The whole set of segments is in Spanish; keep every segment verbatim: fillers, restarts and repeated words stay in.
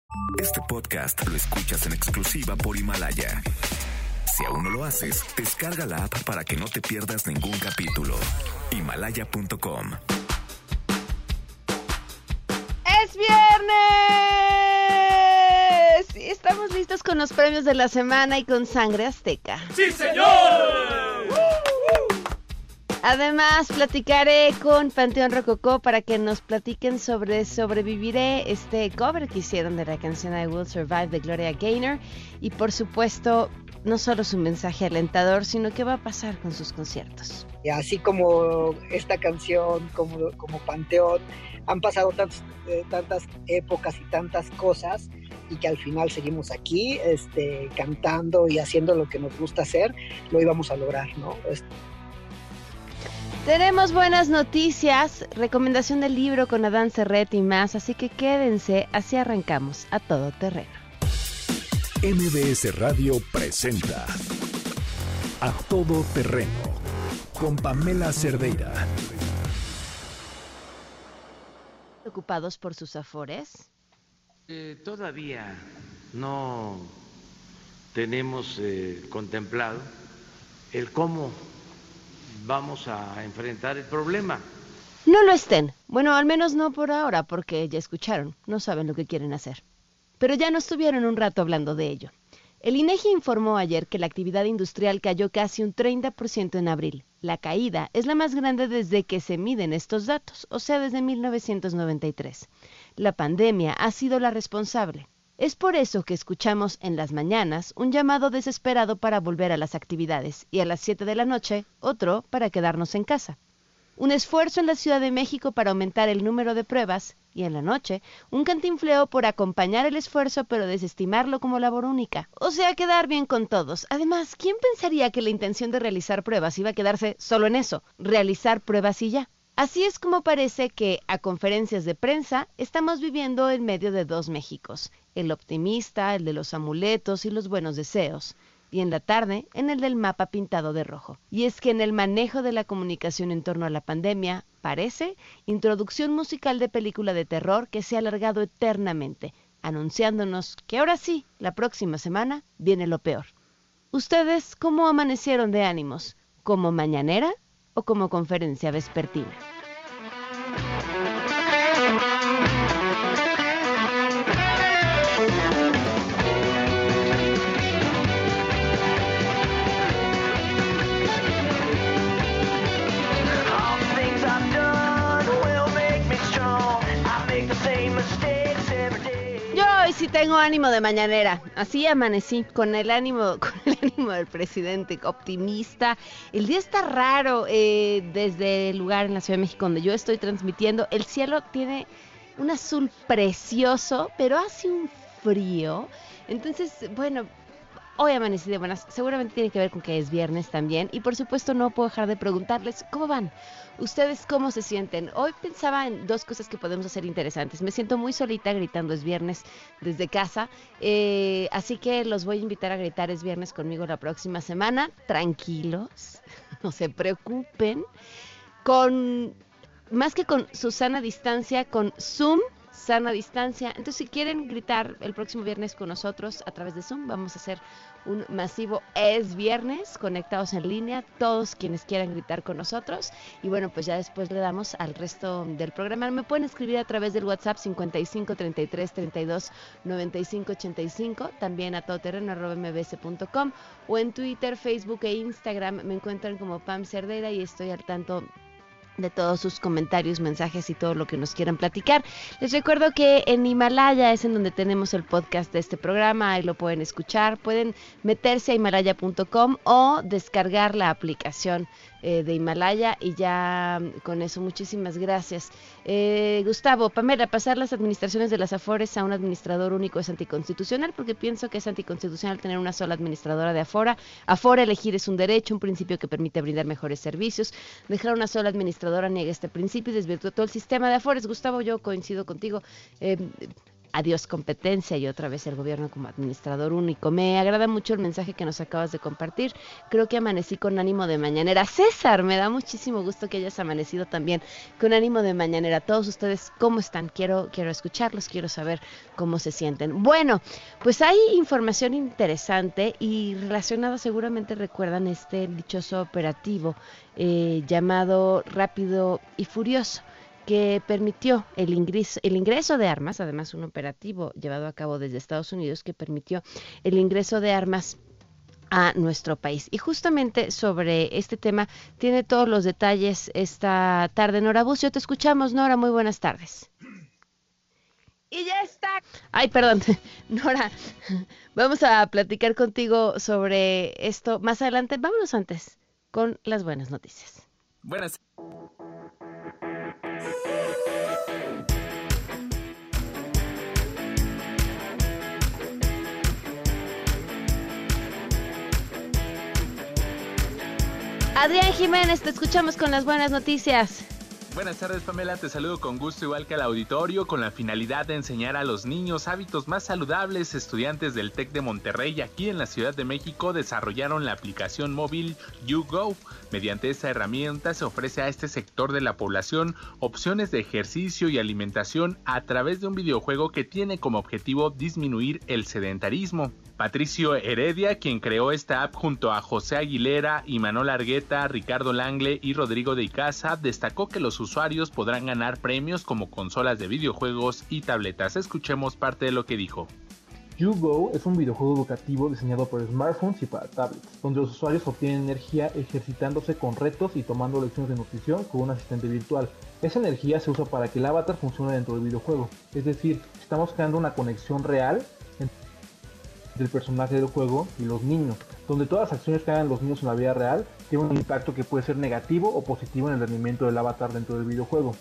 Este podcast lo escuchas en exclusiva por Himalaya. Si aún no lo haces, descarga la app para que no te pierdas ningún capítulo. Himalaya punto com. ¡Es viernes! Y estamos listos con los premios de la semana y con Sangre Azteca. ¡Sí, señor! Además, platicaré con Panteón Rococó para que nos platiquen sobre Sobreviviré, este cover que hicieron de la canción I Will Survive de Gloria Gaynor. Y por supuesto, no solo su mensaje alentador, sino qué va a pasar con sus conciertos. Y así como esta canción, como, como Panteón, han pasado tantos, eh, tantas épocas y tantas cosas, y que al final seguimos aquí este, cantando y haciendo lo que nos gusta hacer, lo íbamos a lograr, ¿no? Este, Tenemos buenas noticias, recomendación del libro con Adán Serret y más, así que quédense, así arrancamos a todo terreno. M B S Radio presenta A Todo Terreno con Pamela Cerdeira. ¿Preocupados por sus afores? Eh, todavía no tenemos eh, contemplado el cómo vamos a enfrentar el problema. No lo estén. Bueno, al menos no por ahora, porque ya escucharon, no saben lo que quieren hacer. Pero ya no estuvieron un rato hablando de ello. El INEGI informó ayer que la actividad industrial cayó casi un treinta por ciento en abril. La caída es la más grande desde que se miden estos datos, o sea, desde mil novecientos noventa y tres. La pandemia ha sido la responsable. Es por eso que escuchamos en las mañanas un llamado desesperado para volver a las actividades y a las siete de la noche otro para quedarnos en casa. Un esfuerzo en la Ciudad de México para aumentar el número de pruebas y en la noche un cantinfleo por acompañar el esfuerzo pero desestimarlo como labor única. O sea, quedar bien con todos. Además, ¿quién pensaría que la intención de realizar pruebas iba a quedarse solo en eso? Realizar pruebas y ya. Así es como parece que, a conferencias de prensa, estamos viviendo en medio de dos Méxicos, el optimista, el de los amuletos y los buenos deseos, y en la tarde, en el del mapa pintado de rojo. Y es que en el manejo de la comunicación en torno a la pandemia, parece introducción musical de película de terror que se ha alargado eternamente, anunciándonos que ahora sí, la próxima semana, viene lo peor. ¿Ustedes cómo amanecieron de ánimos? ¿Como mañanera o como conferencia vespertina? Yo hoy sí tengo ánimo de mañanera, así amanecí, con el ánimo, con el ánimo del presidente, optimista. El día está raro, eh, desde el lugar en la Ciudad de México donde yo estoy transmitiendo, el cielo tiene un azul precioso, pero hace un frío. Entonces, bueno, hoy amanecí de buenas, seguramente tiene que ver con que es viernes también, y por supuesto no puedo dejar de preguntarles, ¿cómo van? ¿Ustedes cómo se sienten? Hoy pensaba en dos cosas que podemos hacer interesantes. Me siento muy solita gritando es viernes desde casa, eh, así que los voy a invitar a gritar es viernes conmigo la próxima semana. Tranquilos, no se preocupen, con más que con su sana distancia, con Zoom, sana distancia. Entonces, si quieren gritar el próximo viernes con nosotros a través de Zoom, vamos a hacer un masivo Es Viernes, conectados en línea, todos quienes quieran gritar con nosotros. Y bueno, pues ya después le damos al resto del programa. Me pueden escribir a través del WhatsApp cincuenta y cinco, treinta y tres, treinta y dos, noventa y cinco, ochenta y cinco, también a todoterreno arroba m b s punto com, o en Twitter, Facebook e Instagram me encuentran como Pam Cerdeira y estoy al tanto de todos sus comentarios, mensajes y todo lo que nos quieran platicar. Les recuerdo que en Himalaya es en donde tenemos el podcast de este programa, ahí lo pueden escuchar, pueden meterse a himalaya punto com o descargar la aplicación eh, de Himalaya y ya con eso muchísimas gracias. Eh, Gustavo, Pamela, pasar las administraciones de las Afores a un administrador único es anticonstitucional porque pienso que es anticonstitucional tener una sola administradora de Afora. Afora elegir es un derecho, un principio que permite brindar mejores servicios. Dejar una sola administradora niega este principio y desvirtúa todo el sistema de Afores. Gustavo, yo coincido contigo. Eh, adiós competencia y otra vez el gobierno como administrador único. Me agrada mucho el mensaje que nos acabas de compartir. Creo que amanecí con ánimo de mañanera. César, me da muchísimo gusto que hayas amanecido también con ánimo de mañanera. Todos ustedes, ¿cómo están? Quiero, quiero escucharlos, quiero saber cómo se sienten. Bueno, pues hay información interesante y relacionada, seguramente recuerdan este dichoso operativo eh, llamado Rápido y Furioso, que permitió el ingreso, el ingreso de armas, además un operativo llevado a cabo desde Estados Unidos que permitió el ingreso de armas a nuestro país. Y justamente sobre este tema tiene todos los detalles esta tarde Nora Bucio. Te escuchamos, Nora, muy buenas tardes. Y ya está. Ay, perdón, Nora, vamos a platicar contigo sobre esto más adelante. Vámonos antes con las buenas noticias. Buenas. Adrián Jiménez, te escuchamos con las buenas noticias. Buenas tardes, Pamela, te saludo con gusto igual que al auditorio, con la finalidad de enseñar a los niños hábitos más saludables. Estudiantes del TEC de Monterrey aquí en la Ciudad de México desarrollaron la aplicación móvil YouGo. Mediante esta herramienta se ofrece a este sector de la población opciones de ejercicio y alimentación a través de un videojuego que tiene como objetivo disminuir el sedentarismo. Patricio Heredia, quien creó esta app junto a José Aguilera, Imanol Argueta, Ricardo Langle y Rodrigo de Icaza, destacó que los usuarios podrán ganar premios como consolas de videojuegos y tabletas. Escuchemos parte de lo que dijo. YouGo es un videojuego educativo diseñado para smartphones y para tablets, donde los usuarios obtienen energía ejercitándose con retos y tomando lecciones de nutrición con un asistente virtual. Esa energía se usa para que el avatar funcione dentro del videojuego, es decir, estamos creando una conexión real entre el personaje del juego y los niños, donde todas las acciones que hagan los niños en la vida real tienen un impacto que puede ser negativo o positivo en el rendimiento del avatar dentro del videojuego.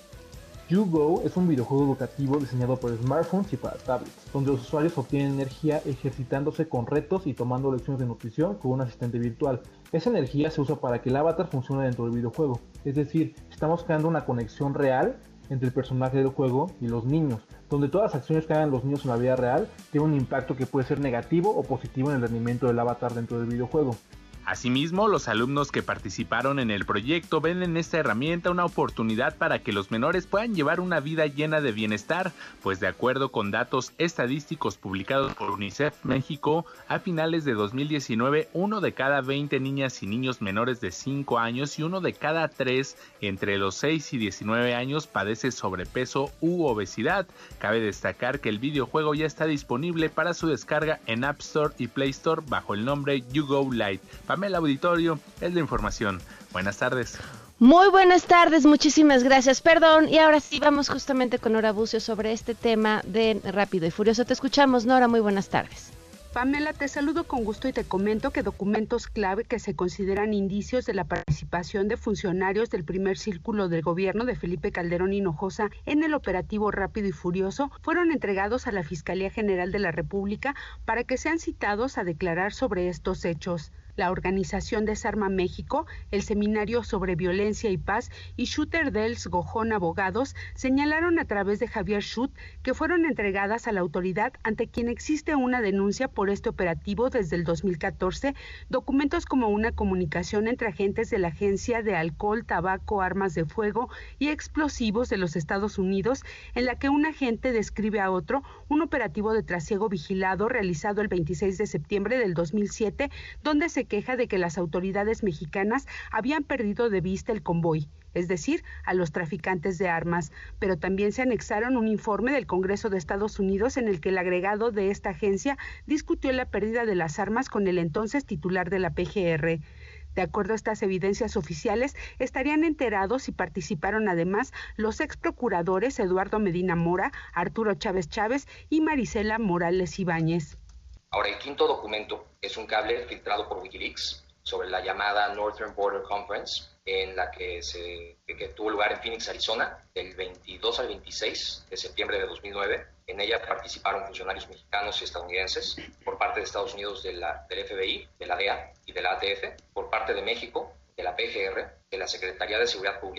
YouGo es un videojuego educativo diseñado para smartphones y para tablets, donde los usuarios obtienen energía ejercitándose con retos y tomando lecciones de nutrición con un asistente virtual. Esa energía se usa para que el avatar funcione dentro del videojuego, es decir, estamos creando una conexión real entre el personaje del juego y los niños, donde todas las acciones que hagan los niños en la vida real tienen un impacto que puede ser negativo o positivo en el rendimiento del avatar dentro del videojuego. Asimismo, los alumnos que participaron en el proyecto ven en esta herramienta una oportunidad para que los menores puedan llevar una vida llena de bienestar, pues de acuerdo con datos estadísticos publicados por UNICEF México, a finales de dos mil diecinueve, uno de cada veinte niñas y niños menores de cinco años y uno de cada tres entre los seis y diecinueve años padece sobrepeso u obesidad. Cabe destacar que el videojuego ya está disponible para su descarga en App Store y Play Store bajo el nombre YouGo Lite. El auditorio es la información. Buenas tardes. Muy buenas tardes, muchísimas gracias. Perdón, y ahora sí vamos justamente con Nora Bucio sobre este tema de Rápido y Furioso. Te escuchamos, Nora, muy buenas tardes. Pamela, te saludo con gusto y te comento que documentos clave que se consideran indicios de la participación de funcionarios del primer círculo del gobierno de Felipe Calderón Hinojosa en el operativo Rápido y Furioso fueron entregados a la Fiscalía General de la República para que sean citados a declarar sobre estos hechos. La organización Desarma México, el Seminario sobre Violencia y Paz y Shooter Dels Gojón Abogados señalaron a través de Javier Schutt que fueron entregadas a la autoridad ante quien existe una denuncia por este operativo desde el dos mil catorce, documentos como una comunicación entre agentes de la Agencia de Alcohol, Tabaco, Armas de Fuego y Explosivos de los Estados Unidos, en la que un agente describe a otro un operativo de trasiego vigilado realizado el veintiséis de septiembre del dos mil siete, donde se queja de que las autoridades mexicanas habían perdido de vista el convoy, es decir, a los traficantes de armas, pero también se anexaron un informe del Congreso de Estados Unidos en el que el agregado de esta agencia discutió la pérdida de las armas con el entonces titular de la P G R. De acuerdo a estas evidencias oficiales, estarían enterados y participaron además los ex procuradores Eduardo Medina Mora, Arturo Chávez Chávez y Marisela Morales Ibáñez. Ahora, el quinto documento es un cable filtrado por Wikileaks sobre la llamada Northern Border Conference, en la que, se, que tuvo lugar en Phoenix, Arizona, del veintidós al veintiséis de septiembre de dos mil nueve. En ella participaron funcionarios mexicanos y estadounidenses por parte de Estados Unidos de la, del F B I, de la D E A y de la A T F, por parte de México, de la P G R, de la Secretaría de Seguridad Pública,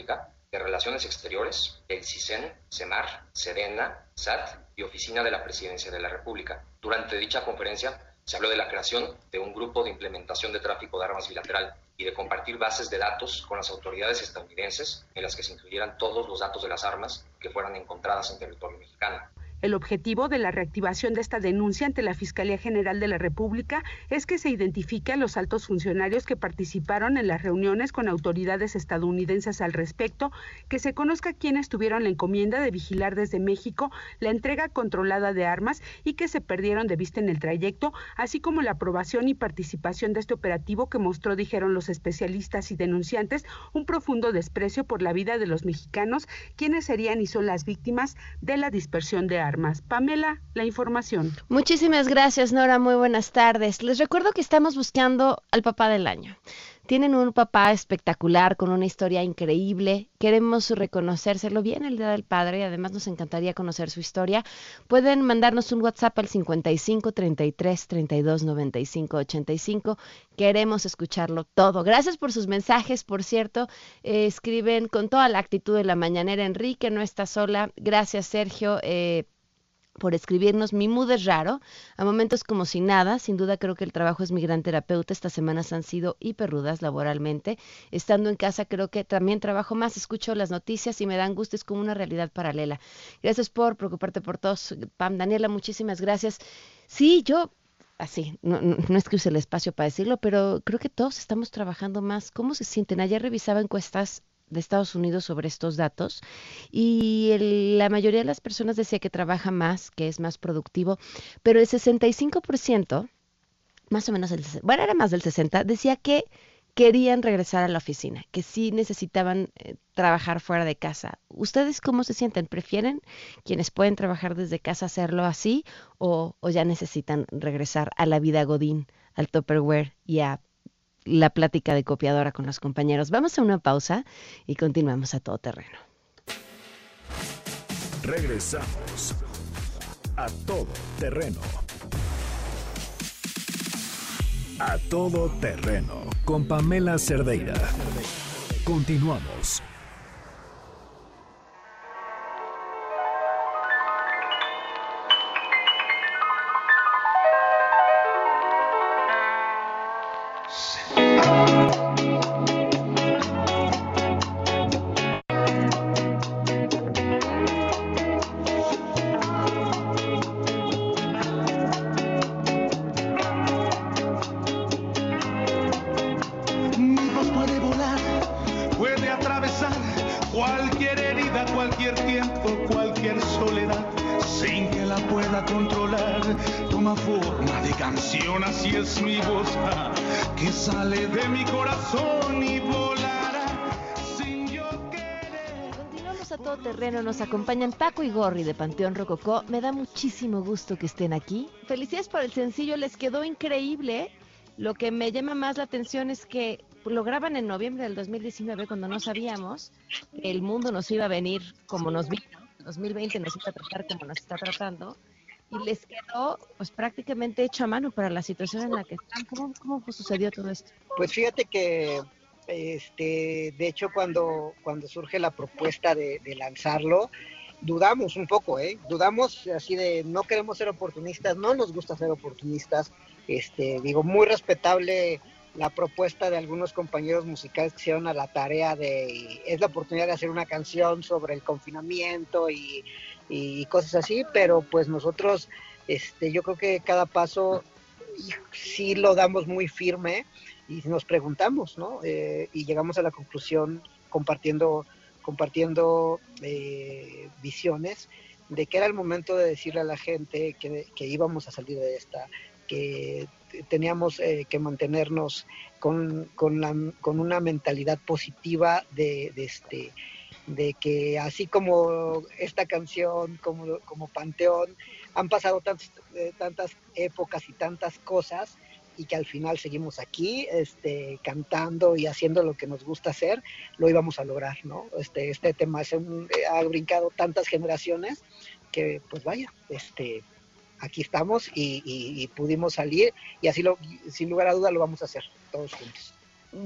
de Relaciones Exteriores, el CISEN, CEMAR, SEDENA, S A T y Oficina de la Presidencia de la República. Durante dicha conferencia se habló de la creación de un grupo de implementación de tráfico de armas bilateral y de compartir bases de datos con las autoridades estadounidenses en las que se incluyeran todos los datos de las armas que fueran encontradas en territorio mexicano. El objetivo de la reactivación de esta denuncia ante la Fiscalía General de la República es que se identifique a los altos funcionarios que participaron en las reuniones con autoridades estadounidenses al respecto, que se conozca quiénes tuvieron la encomienda de vigilar desde México la entrega controlada de armas y que se perdieron de vista en el trayecto, así como la aprobación y participación de este operativo que mostró, dijeron los especialistas y denunciantes, un profundo desprecio por la vida de los mexicanos, quienes serían y son las víctimas de la dispersión de armas. Armas. Pamela, la información. Muchísimas gracias, Nora. Muy buenas tardes. Les recuerdo que estamos buscando al papá del año. Tienen un papá espectacular, con una historia increíble. Queremos reconocérselo bien el Día del Padre y además nos encantaría conocer su historia. Pueden mandarnos un WhatsApp al cincuenta y cinco, treinta y tres, treinta y dos, noventa y cinco, ochenta y cinco. Queremos escucharlo todo. Gracias por sus mensajes, por cierto. Eh, escriben con toda la actitud de la mañanera. Enrique no está sola. Gracias, Sergio. Eh, por escribirnos. Mi mood es raro, a momentos como si nada. Sin duda creo que el trabajo es mi gran terapeuta. Estas semanas han sido hiperrudas laboralmente. Estando en casa creo que también trabajo más, escucho las noticias y me dan gusto, es como una realidad paralela. Gracias por preocuparte por todos, Pam. Daniela, muchísimas gracias. Sí, yo, así, no, no, no es que use el espacio para decirlo, pero creo que todos estamos trabajando más. ¿Cómo se sienten? Ayer revisaba encuestas de Estados Unidos sobre estos datos y el, la mayoría de las personas decía que trabaja más, que es más productivo, pero el sesenta y cinco por ciento, más o menos, el, bueno, era más del sesenta por ciento, decía que querían regresar a la oficina, que sí necesitaban eh, trabajar fuera de casa. ¿Ustedes cómo se sienten? ¿Prefieren quienes pueden trabajar desde casa hacerlo así o, o ya necesitan regresar a la vida godín, al Tupperware y a la plática de copiadora con los compañeros? Vamos a una pausa y continuamos a todo terreno. Regresamos a todo terreno. A todo terreno con Pamela Cerdeira. Continuamos. Así es mi voz, que sale de mi corazón y volará sin yo querer. Continuamos a todo terreno, nos acompañan Paco y Gorri de Panteón Rococó. Me da muchísimo gusto que estén aquí. Felicidades por el sencillo, les quedó increíble. Lo que me llama más la atención es que lo graban en noviembre del dos mil diecinueve, cuando no sabíamos que el mundo nos iba a venir como nos vino. dos mil veinte nos iba a tratar como nos está tratando. Y les quedó pues prácticamente hecho a mano para la situación en la que están. ¿Cómo, cómo sucedió todo esto? Pues fíjate que, este, de hecho, cuando, cuando surge la propuesta de, de lanzarlo, dudamos un poco, ¿eh? Dudamos así de, no queremos ser oportunistas, no nos gusta ser oportunistas. Este, digo, muy respetable la propuesta de algunos compañeros musicales que hicieron a la tarea de, es la oportunidad de hacer una canción sobre el confinamiento y y cosas así, pero pues nosotros, este, yo creo que cada paso sí lo damos muy firme y nos preguntamos, ¿no? Eh, y llegamos a la conclusión compartiendo, compartiendo eh, visiones de que era el momento de decirle a la gente que, que íbamos a salir de esta, que teníamos eh, que mantenernos con, con, la, con una mentalidad positiva de, de este de que así como esta canción, como, como Panteón, han pasado tantos, eh, tantas épocas y tantas cosas, y que al final seguimos aquí, este, cantando y haciendo lo que nos gusta hacer, lo íbamos a lograr, ¿no? Este, este tema es un, ha brincado tantas generaciones que, pues vaya, este, aquí estamos y, y, y pudimos salir, y así, lo, sin lugar a duda, lo vamos a hacer todos juntos.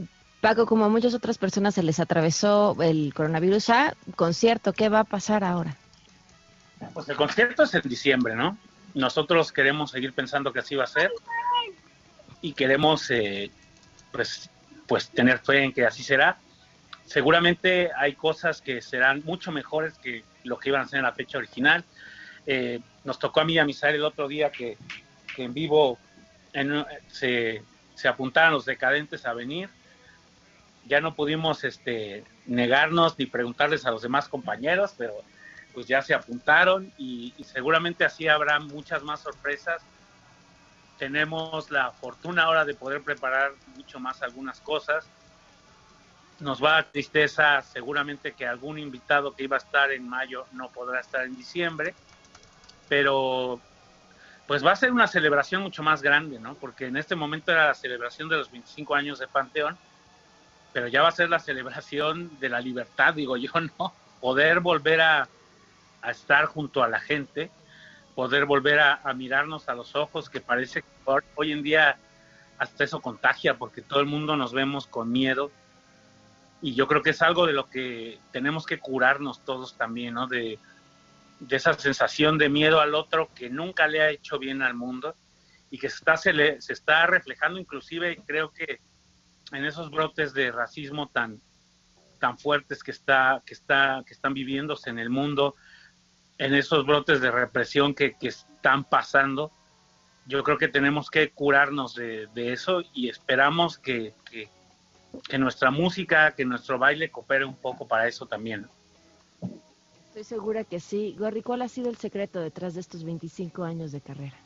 Paco, como a muchas otras personas se les atravesó el coronavirus, a concierto, ¿qué va a pasar ahora? Pues el concierto es en diciembre, ¿no? Nosotros queremos seguir pensando que así va a ser y queremos eh, pues, pues tener fe en que así será. Seguramente hay cosas que serán mucho mejores que lo que iban a ser en la fecha original. Eh, nos tocó a mí y a Misael el otro día que, que en vivo en, se, se apuntaran los Decadentes a venir. Ya no pudimos este, negarnos ni preguntarles a los demás compañeros, pero pues ya se apuntaron y, y seguramente así habrá muchas más sorpresas. Tenemos la fortuna ahora de poder preparar mucho más algunas cosas. Nos va a dar tristeza seguramente que algún invitado que iba a estar en mayo no podrá estar en diciembre, pero pues va a ser una celebración mucho más grande, ¿no? Porque en este momento era la celebración de los veinticinco años de Panteón, pero ya va a ser la celebración de la libertad, digo yo, ¿no? Poder volver a a estar junto a la gente, poder volver a, a mirarnos a los ojos, que parece que hoy en día hasta eso contagia, porque todo el mundo nos vemos con miedo, y yo creo que es algo de lo que tenemos que curarnos todos también, ¿no? De, de esa sensación de miedo al otro que nunca le ha hecho bien al mundo, y que se está, se, le, se está reflejando inclusive, creo que en esos brotes de racismo tan, tan fuertes que, está, que, está, que están viviéndose en el mundo, en esos brotes de represión que, que están pasando. Yo creo que tenemos que curarnos de, de eso y esperamos que, que, que nuestra música, que nuestro baile coopere un poco para eso también. Estoy segura que sí. Gorri, ¿cuál ha sido el secreto detrás de estos veinticinco años de carrera?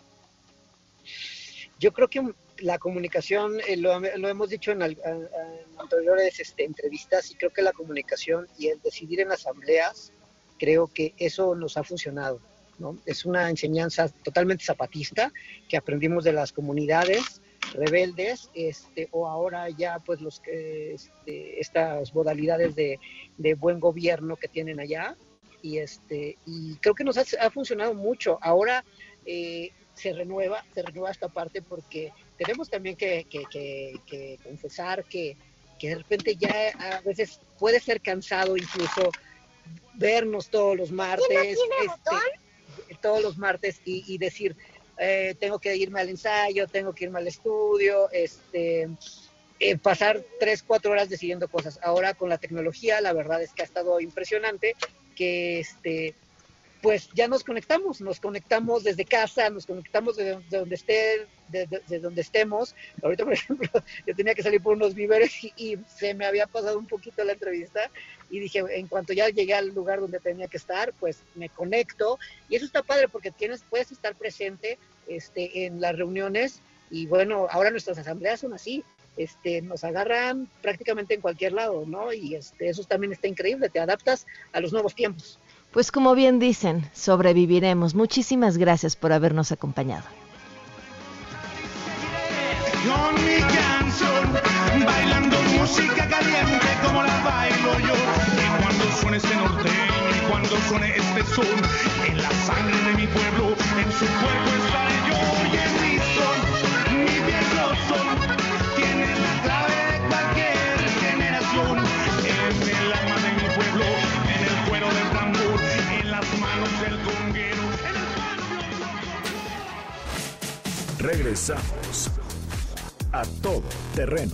Yo creo que la comunicación, eh, lo, lo hemos dicho en, al, en anteriores este, entrevistas, y creo que la comunicación y el decidir en asambleas, creo que eso nos ha funcionado, ¿no? Es una enseñanza totalmente zapatista que aprendimos de las comunidades rebeldes, este, o ahora ya pues los que este, estas modalidades de, de buen gobierno que tienen allá, y este y creo que nos ha, ha funcionado mucho. Ahora eh, se renueva, se renueva esta parte, porque tenemos también que, que, que, que confesar que, que de repente ya a veces puede ser cansado incluso vernos todos los martes, este, todos los martes y, y decir, eh, tengo que irme al ensayo, tengo que irme al estudio, este, eh, pasar tres, cuatro horas decidiendo cosas. Ahora con la tecnología, la verdad es que ha estado impresionante, que este, pues ya nos conectamos, nos conectamos desde casa, nos conectamos de, de donde esté, de, de, de donde estemos. Ahorita, por ejemplo, yo tenía que salir por unos víveres y, y se me había pasado un poquito la entrevista, y dije, en cuanto ya llegué al lugar donde tenía que estar, pues me conecto, y eso está padre porque tienes, puedes estar presente este, en las reuniones, y bueno, ahora nuestras asambleas son así, este, nos agarran prácticamente en cualquier lado, ¿no? Y este, eso también está increíble, te adaptas a los nuevos tiempos. Pues como bien dicen, sobreviviremos. Muchísimas gracias por habernos acompañado. Con mi canción, bailando música caliente como la bailo yo. Y cuando suene este norteño, y cuando suene este son, en la sangre de mi pueblo, en su cuerpo estaré yo. Y en mi son, mi viejo son, tiene la clave de cualquier generación. En el alma de mi pueblo, en el cuero del tambor, en las manos del conguero, en el patio. Regresamos a Todo Terreno.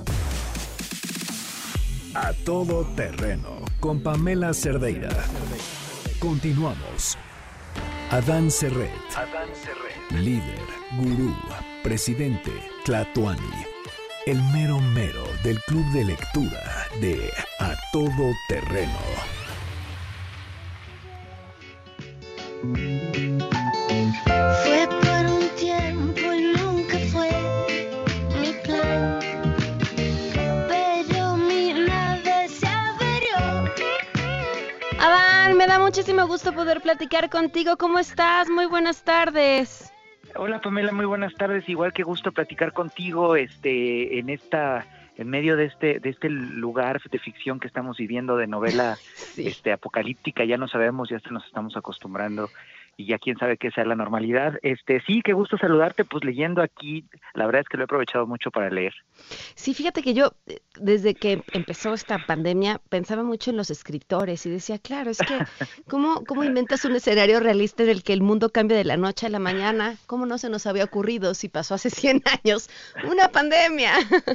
A Todo Terreno con Pamela Cerdeira. Continuamos. Adán Serret. Adán Serret. Líder, gurú, presidente, Tlatoani. El mero mero del club de lectura de A Todo Terreno. Fue por un tiempo y nunca fue mi plan, pero mi nave se averió. Adán, me da muchísimo gusto poder platicar contigo. ¿Cómo estás? Muy buenas tardes. Hola Pamela, muy buenas tardes. Igual que gusto platicar contigo, este, en esta, en medio de este, de este lugar de ficción que estamos viviendo, de novela, sí. este, apocalíptica. Ya no sabemos, ya nos estamos acostumbrando. y ya quién sabe qué sea la normalidad. Este, sí, qué gusto saludarte, pues leyendo aquí, la verdad es que lo he aprovechado mucho para leer. Sí, fíjate que yo, eh, desde que empezó esta pandemia, pensaba mucho en los escritores y decía, claro, es que, ¿cómo, cómo inventas un escenario realista en el que el mundo cambie de la noche a la mañana? ¿Cómo no se nos había ocurrido si pasó hace cien años una pandemia?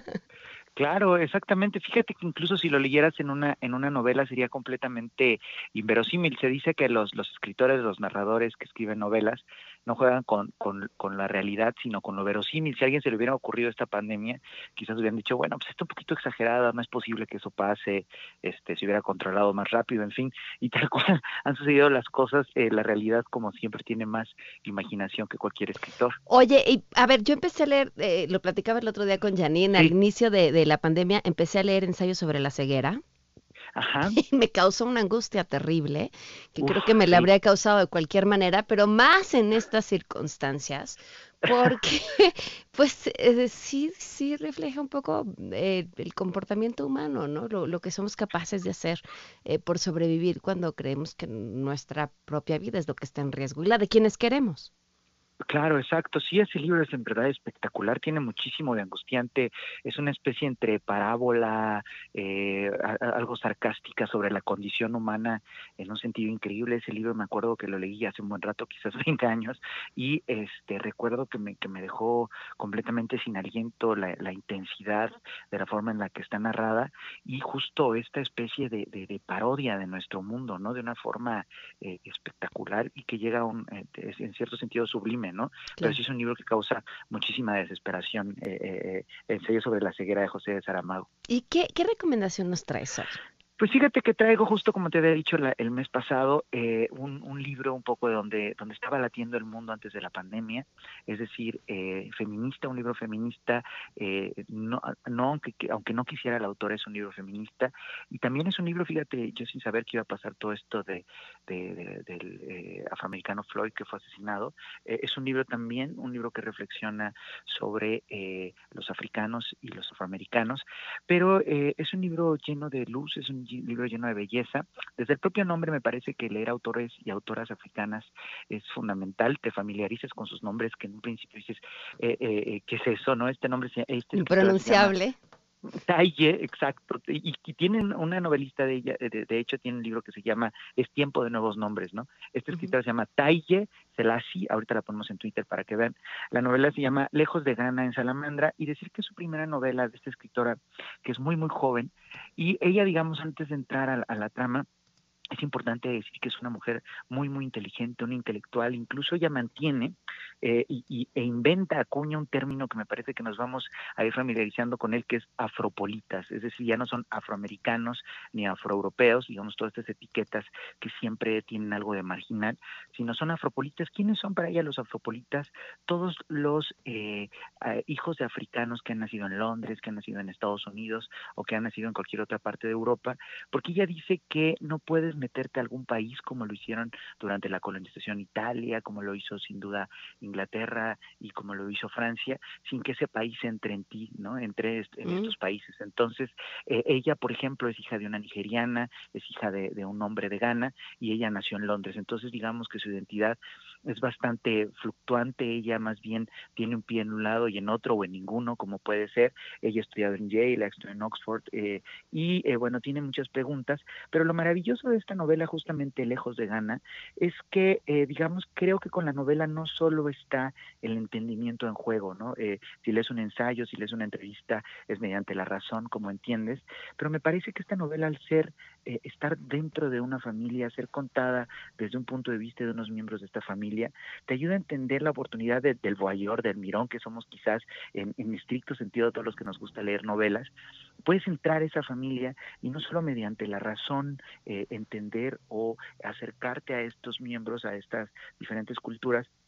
Claro, exactamente. Fíjate que incluso si lo leyeras en una en una novela sería completamente inverosímil. Se dice que los los escritores, los narradores que escriben novelas no juegan con, con, con la realidad, sino con lo verosímil. Si a alguien se le hubiera ocurrido esta pandemia, quizás hubieran dicho, bueno, pues está un poquito exagerada, no es posible que eso pase, este, se hubiera controlado más rápido, en fin, y tal cual han sucedido las cosas. Eh, la realidad, como siempre, tiene más imaginación que cualquier escritor. Oye, y a ver, yo empecé a leer, eh, lo platicaba el otro día con Janine, al Sí. inicio de, de la pandemia, empecé a leer ensayos sobre la ceguera. Ajá. Y me causó una angustia terrible, que Uf, creo que me la sí. habría causado de cualquier manera, pero más en estas circunstancias, porque pues eh, sí, sí refleja un poco eh, el comportamiento humano, ¿no? Lo, lo que somos capaces de hacer eh, por sobrevivir cuando creemos que nuestra propia vida es lo que está en riesgo y la de quienes queremos. Claro, exacto. Sí, ese libro es en verdad espectacular, tiene muchísimo de angustiante, es una especie entre parábola, eh, a- a- algo sarcástica sobre la condición humana en un sentido increíble. Ese libro me acuerdo que lo leí hace un buen rato, quizás veinte años, y este recuerdo que me, que me dejó completamente sin aliento la, la intensidad de la forma en la que está narrada y justo esta especie de, de, de parodia de nuestro mundo, ¿no? De una forma eh, espectacular y que llega a un, eh, es en cierto sentido sublime, ¿no? Pero Claro. sí es un libro que causa muchísima desesperación, eh, eh, eh, Ensayo sobre la ceguera de José de Saramago. ¿Y qué, qué recomendación nos traes hoy? Pues fíjate que traigo justo como te había dicho la- el mes pasado, eh, un, un libro un poco de donde, donde estaba latiendo el mundo antes de la pandemia, es decir, eh, feminista, un libro feminista, eh, no, no aunque, que- aunque no quisiera el autor, es un libro feminista, y también es un libro, fíjate, yo sin saber que iba a pasar todo esto de, de- de- del eh, afroamericano Floyd que fue asesinado, eh, es un libro también, un libro que reflexiona sobre eh, los africanos y los afroamericanos, pero eh, es un libro lleno de luz, es un libro lleno de belleza. Desde el propio nombre me parece que leer autores y autoras africanas es fundamental, te familiarizas con sus nombres que en un principio dices, eh, eh, ¿qué es eso? ¿No? Este nombre, se, este escritor se llama Impronunciable. Taille, exacto, y, y tienen una novelista de ella, de, de hecho tiene un libro que se llama Es tiempo de nuevos nombres, ¿no? Esta escritora uh-huh. se llama Taille Selassie, ahorita la ponemos en Twitter para que vean. La novela se llama Lejos de Ghana en Salamandra, y decir que es su primera novela de esta escritora, que es muy, muy joven, y ella, digamos, antes de entrar a, a la trama, es importante decir que es una mujer muy, muy inteligente, una intelectual, incluso ella mantiene eh, y, y, e inventa, acuña un término que me parece que nos vamos a ir familiarizando con él, que es afropolitas, es decir, ya no son afroamericanos ni afroeuropeos, digamos, todas estas etiquetas que siempre tienen algo de marginal, sino son afropolitas. ¿Quiénes son para ella los afropolitas? Todos los eh, eh, hijos de africanos que han nacido en Londres, que han nacido en Estados Unidos o que han nacido en cualquier otra parte de Europa, porque ella dice que no puedes meterte a algún país como lo hicieron durante la colonización Italia, como lo hizo sin duda Inglaterra y como lo hizo Francia, sin que ese país entre en ti, ¿no? Entre est en mm. estos países. Entonces, eh, ella, por ejemplo, es hija de una nigeriana, es hija de, de un hombre de Ghana y ella nació en Londres. Entonces, digamos que su identidad es bastante fluctuante. Ella más bien tiene un pie en un lado y en otro o en ninguno, como puede ser. Ella ha estudiado en Yale, ha estudiado en Oxford eh, y, eh, bueno, tiene muchas preguntas, pero lo maravilloso de esta novela, justamente Lejos de Ghana, es que, eh, digamos, creo que con la novela no solo está el entendimiento en juego, ¿no? Eh, si lees un ensayo, si lees una entrevista, es mediante la razón, como entiendes, pero me parece que esta novela, al ser, eh, estar dentro de una familia, ser contada desde un punto de vista de unos miembros de esta familia, te ayuda a entender la oportunidad de, del voyeur, del mirón, que somos quizás en, en estricto sentido todos los que nos gusta leer novelas. Puedes entrar a esa familia y no solo mediante la razón, eh, entender o acercarte a estos miembros, a estas diferentes culturas,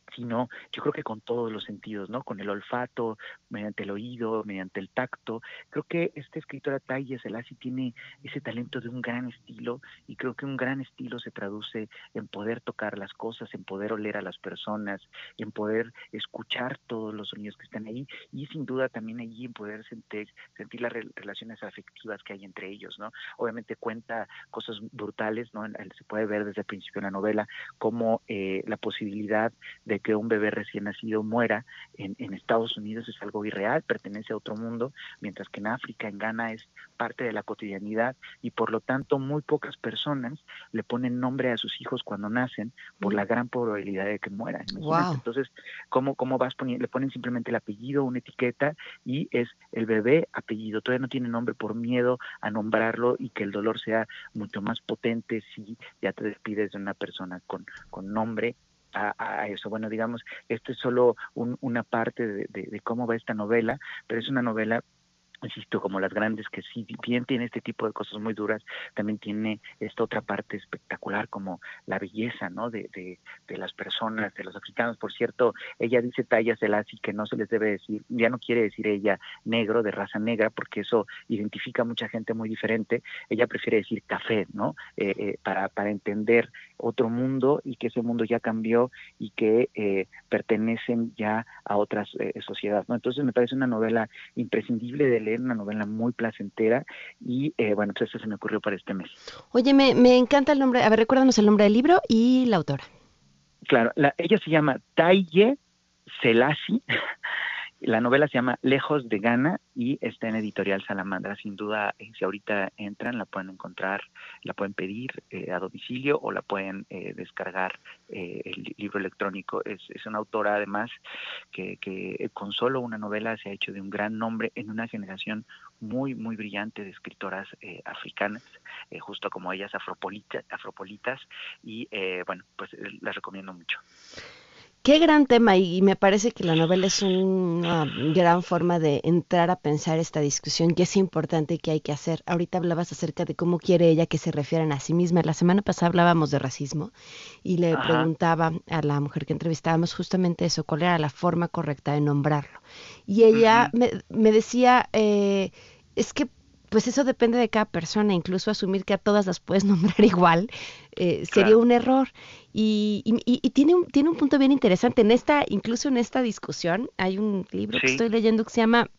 sino yo creo que con todos los sentidos, ¿no? Con el olfato, mediante el oído, mediante el tacto. Creo que esta escritora Taiye Selasi tiene ese talento de un gran estilo, y creo que un gran estilo se traduce en poder tocar las cosas, en poder oler a las personas, en poder escuchar todos los sonidos que están ahí, y sin duda también allí en poder sentir, sentir las re- relaciones afectivas que hay entre ellos, ¿no? Obviamente cuenta cosas brutales, ¿no? Se puede ver desde el principio de la novela como eh, la posibilidad de que un bebé recién nacido muera en, en Estados Unidos es algo irreal, pertenece a otro mundo, mientras que en África, en Ghana, es parte de la cotidianidad, y por lo tanto muy pocas personas le ponen nombre a sus hijos cuando nacen por la gran probabilidad de que mueran. Wow. Entonces, ¿cómo, cómo vas poniendo? Le ponen simplemente el apellido, una etiqueta, y es el bebé apellido. Todavía no tiene nombre por miedo a nombrarlo y que el dolor sea mucho más potente si ya te despides de una persona con, con nombre. A, a eso, bueno, digamos, esto es solo un, una parte de, de, de cómo va esta novela, pero es una novela, insisto, como las grandes, que si bien tiene este tipo de cosas muy duras, también tiene esta otra parte espectacular, como la belleza, ¿no? De, de, de las personas, de los africanos. Por cierto, ella dice Taiye Selasi que no se les debe decir, ya no quiere decir ella negro, de raza negra, porque eso identifica a mucha gente muy diferente. Ella prefiere decir café, ¿no? Eh, eh, para, para entender otro mundo, y que ese mundo ya cambió y que eh, pertenecen ya a otras eh, sociedades, ¿no? Entonces me parece una novela imprescindible de leer, una novela muy placentera, y eh, bueno, pues eso se me ocurrió para este mes. Oye, me, me encanta el nombre. A ver, recuérdanos el nombre del libro y la autora. Claro, la, ella se llama Taiye Selasi. La novela se llama Lejos de Ghana y está en Editorial Salamandra. Sin duda, eh, si ahorita entran, la pueden encontrar, la pueden pedir eh, a domicilio, o la pueden eh, descargar eh, el libro electrónico. Es, es una autora, además, que, que con solo una novela se ha hecho de un gran nombre en una generación muy, muy brillante de escritoras eh, africanas, eh, justo como ellas, afropolitas, afropolitas y eh, bueno, pues eh, las recomiendo mucho. Qué gran tema, y me parece que la novela es una gran forma de entrar a pensar esta discusión, que es importante y que hay que hacer. Ahorita hablabas acerca de cómo quiere ella que se refieran a sí misma. La semana pasada hablábamos de racismo y le Ajá. preguntaba a la mujer que entrevistábamos justamente eso, cuál era la forma correcta de nombrarlo. Y ella uh-huh. me, me decía, eh, es que pues eso depende de cada persona, incluso asumir que a todas las puedes nombrar igual eh, sería claro. un error. Y, y, y tiene, un, tiene un punto bien interesante. En esta, incluso en esta discusión, hay un libro sí. que estoy leyendo que se llama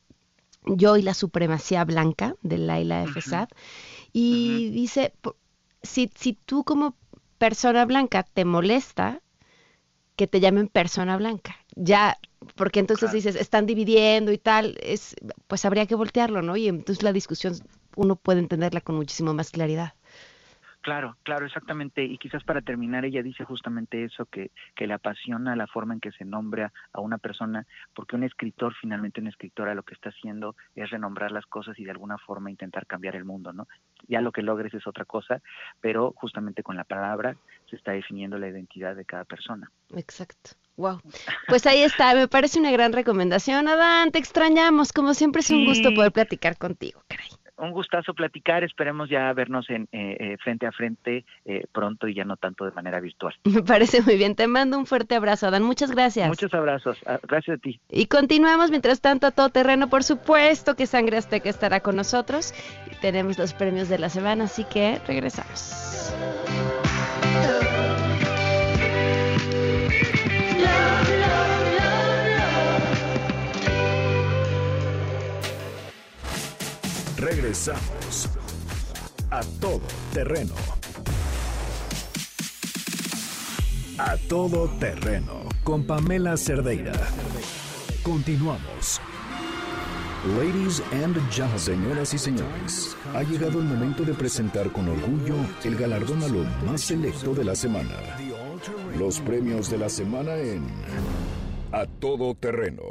Yo y la supremacía blanca, de Laila F. Saad, uh-huh. y uh-huh. dice, si, si tú como persona blanca te molesta que te llamen persona blanca, ya, porque entonces claro. dices, están dividiendo y tal, es pues habría que voltearlo, ¿no? Y entonces la discusión uno puede entenderla con muchísimo más claridad. Claro, claro, exactamente. Y quizás para terminar, ella dice justamente eso, que, que le apasiona la forma en que se nombra a una persona, porque un escritor, finalmente una escritora, lo que está haciendo es renombrar las cosas y de alguna forma intentar cambiar el mundo, ¿no? Ya lo que logres es otra cosa, pero justamente con la palabra se está definiendo la identidad de cada persona. Exacto. Wow. Pues ahí está, me parece una gran recomendación. Adán, te extrañamos, como siempre es sí. un gusto poder platicar contigo, caray. Un gustazo platicar, esperemos ya vernos en eh, eh, frente a frente eh, pronto y ya no tanto de manera virtual. Me parece muy bien, te mando un fuerte abrazo, Adán, muchas gracias. Muchos abrazos, gracias a ti. Y continuamos, mientras tanto, a todo terreno, por supuesto que Sangre Azteca estará con nosotros. Y tenemos los premios de la semana, así que regresamos. Regresamos a Todo Terreno. A Todo Terreno con Pamela Cerdeira. Continuamos. Ladies and gentlemen, señoras y señores, ha llegado el momento de presentar con orgullo el galardón a lo más selecto de la semana. Los premios de la semana en A Todo Terreno.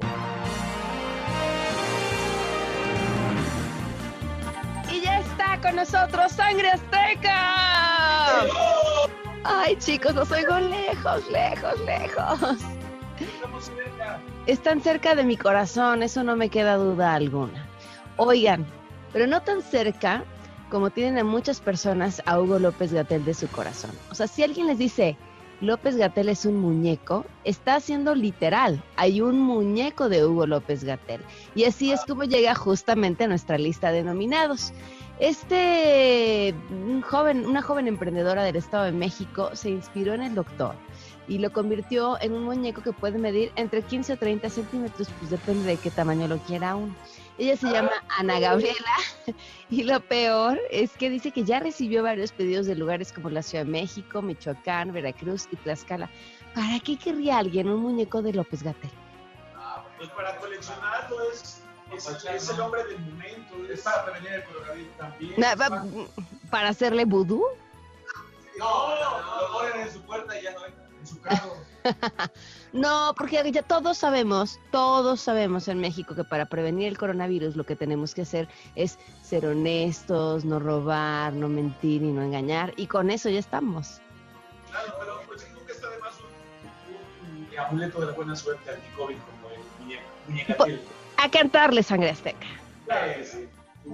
Con nosotros, Sangre Azteca. Ay, chicos, los oigo lejos, lejos, lejos. Estamos cerca. Están cerca de mi corazón, eso no me queda duda alguna. Oigan, pero no tan cerca como tienen a muchas personas a Hugo López-Gatell de su corazón. O sea, si alguien les dice, López-Gatell es un muñeco, está haciendo literal, hay un muñeco de Hugo López-Gatell. Y así es como llega justamente a nuestra lista de nominados. Este un joven, una joven emprendedora del Estado de México se inspiró en el doctor y lo convirtió en un muñeco que puede medir entre quince o treinta centímetros, pues depende de qué tamaño lo quiera uno. Ella se llama Ana Gabriela y lo peor es que dice que ya recibió varios pedidos de lugares como la Ciudad de México, Michoacán, Veracruz y Tlaxcala. ¿Para qué querría alguien un muñeco de López-Gatell? Ah, pues para coleccionarlo, es, es, es el hombre del momento, es para prevenir el coronavirus también. Na, pa, ¿Para hacerle vudú? No, no, no, lo ponen en su puerta y ya no entra, en su carro. No, porque ya todos sabemos, todos sabemos en México que para prevenir el coronavirus lo que tenemos que hacer es ser honestos, no robar, no mentir y no engañar, y con eso ya estamos. Claro, pero pues nunca está de más un, un, un amuleto de la buena suerte anti-COVID como el muñeco, muñecatel. A cantarle, Sangre Azteca. Claro que sí.